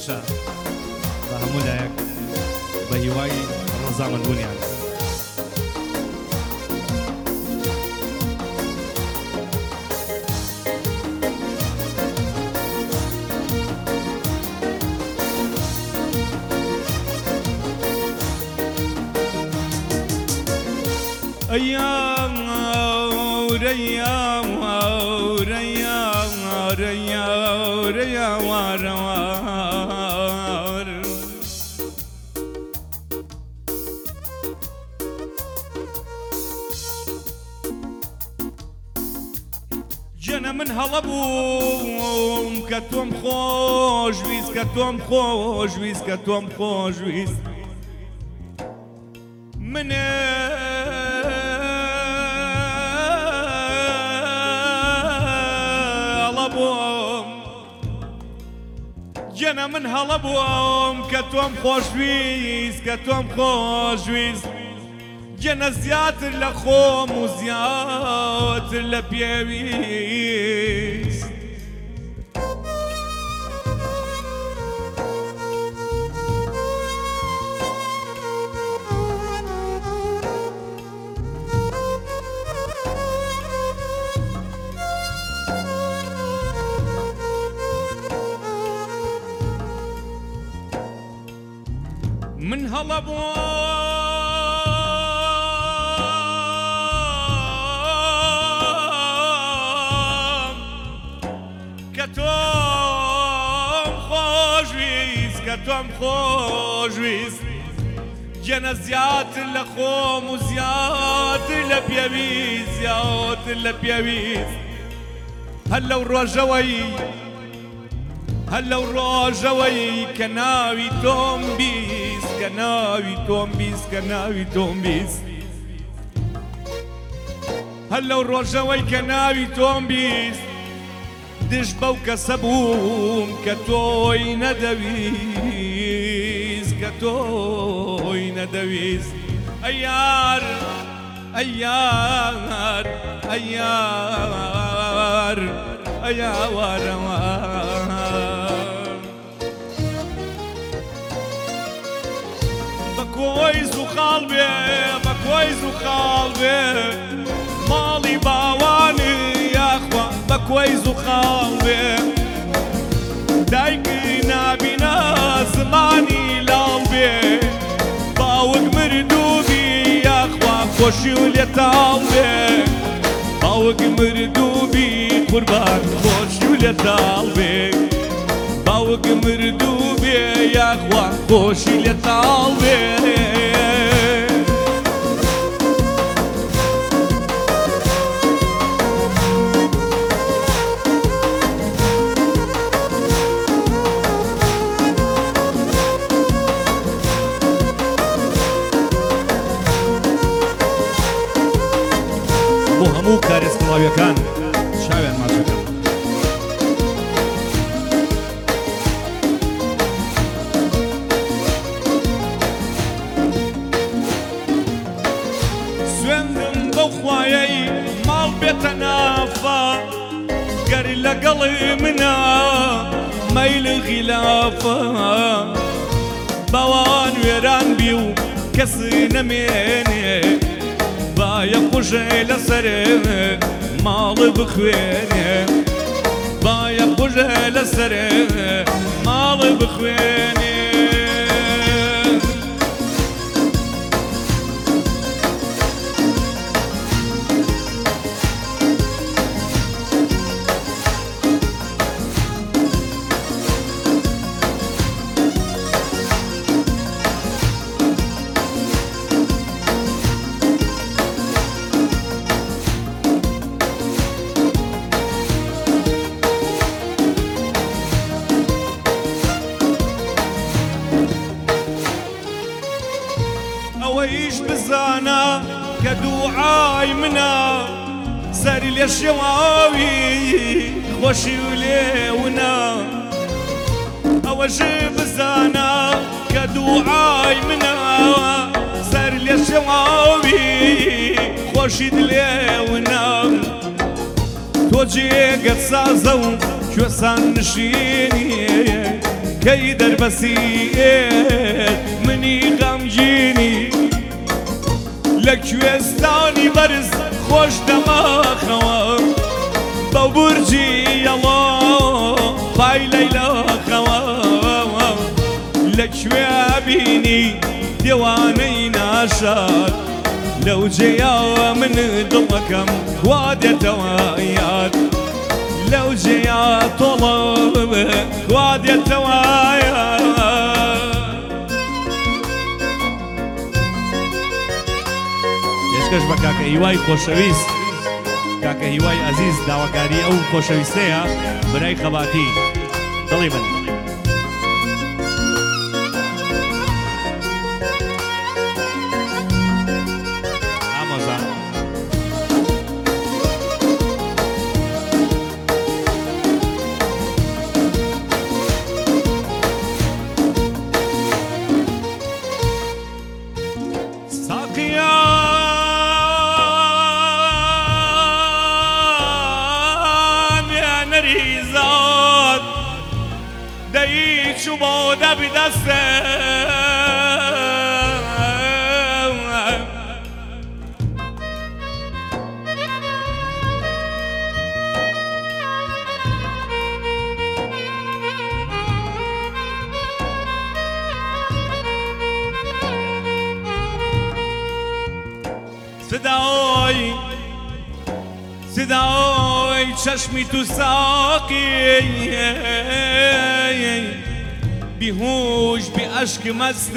باشە بە هەموو لایەک بە هیوای ڕەزامەندبوونیان. أيام ريام ريام ريام ريام روار جنا من هلبوم كتوم خوش ويس كتوم خوش ويس كتوم خوش ويس من جنا من هەڵەبووم کە تۆم خۆشویست کە تۆم خۆشویست جنا زیاتر لە خۆم و زیاتر لە پێویست من هەڵەبووم کە تۆم خۆشویست کە تۆم خۆشویست جەنە زیاتر لە خۆم و زیاتر لە پێویست زیاتر لە پێویست هەر لەو ڕۆژەوەی هەر لەو ڕۆژەوەی کە ناوی تۆم بیست کە ناوی تۆم بیست کە ناوی تۆم بیست هەر لەو ڕۆژەوەی کە ناوی تۆم بیست دژ بەو کەسە بووم کە تۆی نەدەویست کە تۆی نەدەویست ئەی یار ئەی یار ئەی یار ئەی یاوارەوار کۆیز و خاڵ بێ بە کۆیز و خاڵ بێ ماڵی باوانی یاخوا بە کۆیز و خاڵ بێ دایکی نابینە زمانی لاڵ بێ باوک مردووبی یاخوا خۆشی و لێتاڵ بێ باوک مردووبی قوربان خۆشی و لێتاڵ بێ باوک مردووبێ یاخوا خۆشی لێتاڵ بێ بۆ هەموو کارێسکڵاویەکان چاویان ماچەکەن. سوێندم بەو خوایەی ماڵ بێتە نافە گەری لەگەڵی منە مەیلی غیلافە باوان وێران بی و کەسی نەمێنێ باە قوژێ لەسەرێ ماڵی بخوێنێ باە قوژێ لەسەرێ ماڵی بخوێنێ ئەوەیش بزانە کە دووعای منە سەری لێ شێواوی خۆشی و لێونە ئەوەش بزانە کە دووعای منە سەری لێ شێواوی خۆشیت لێونە تۆ جێگەت سازە و کوێسان نشینیە کەی دەربەسیت منی غەمگینی لە کوێستانی بەرز خۆش دەماخەوە بەو بورجی یەڵۆ پای لەیلاخەوە لەکوێ بینی دێوانەی ناشاد لەو جێیاوە من دڵەکەم وا دێتەوە یاد لەو جێیا تۆڵە وا دێتەوە پێشکەش بە کاکە هیوای خۆشەویست کاکە هیوای عەزیز داواکاری ئەو خۆشەویستەیە برای خەباتی دڵی من شما دب دستم صدای چشمی تو ساقی بیهوش بی عشق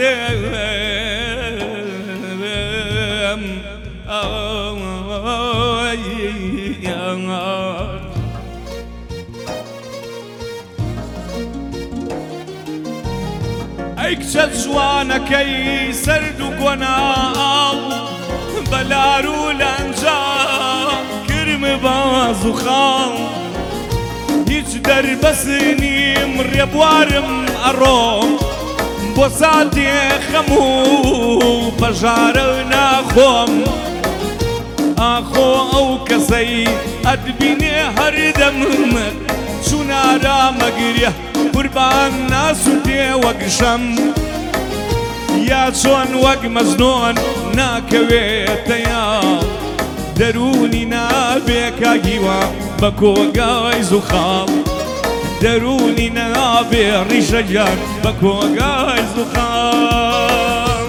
مستم ای کچە جوانەکەی سرد و گۆناڵ بەلار و لەنجا کرمە باز و خاڵ هیچ دەربەسنیم ڕێبوارم ئەڕۆم بۆ ساتێ خەم و پەژارە ناخۆم ئاخۆ ئەو کەسەی ئەدبینێ هەردەمت چونارا مەگریە قوربان ناسووتێ وەک شەم یا چۆن وەک مەزنۆن ناکەوێتە یاڵ دەرونی نابێ کاگیوە بە کۆگای زوخاڵ دەرونی نابێ ڕیشەگیان بە کۆگای زوخاڵ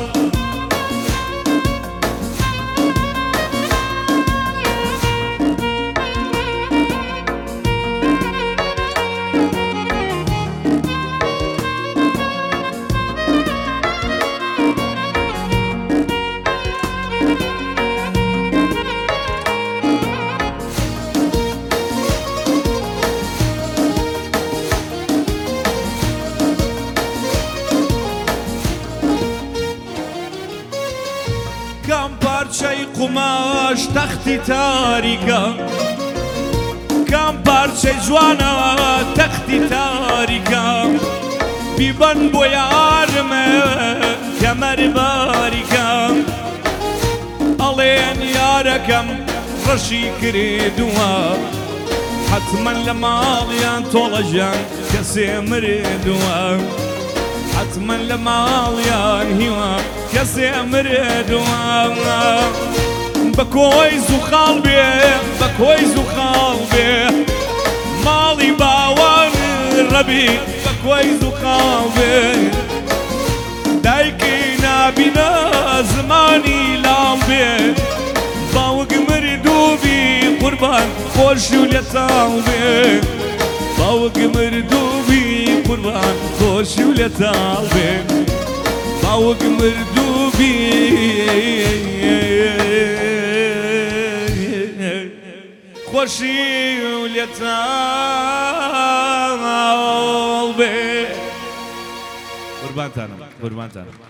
کام پارچەی قوماش تەختی تاریکە کام پارچەی جوانە تەختی تاریکە بیبەن بۆ یارمە کەمەر باریکە ئەڵێن یارەکەم ڕەشی کردووە حتمەن لە ماڵیان تۆڵەژیان کەسێ مردووە حتمەن لە ماڵیان هیوە کەسێ مردووە بە کۆی زوخاڵ بێ بە کۆی زوخاڵ بێ ماڵی باوان ڕەبی بە کۆی زوخاڵ بێ دایکی نابینە زمانی لاڵ بێ باوک مردووبی قوربان خۆشی و لێتاڵ بێ باوک مردووبی قوربان خۆشی و لێتاڵ بێ باوک مردووبی خۆشی و لێتاڵ بێ قوربانتانم قوربانتانم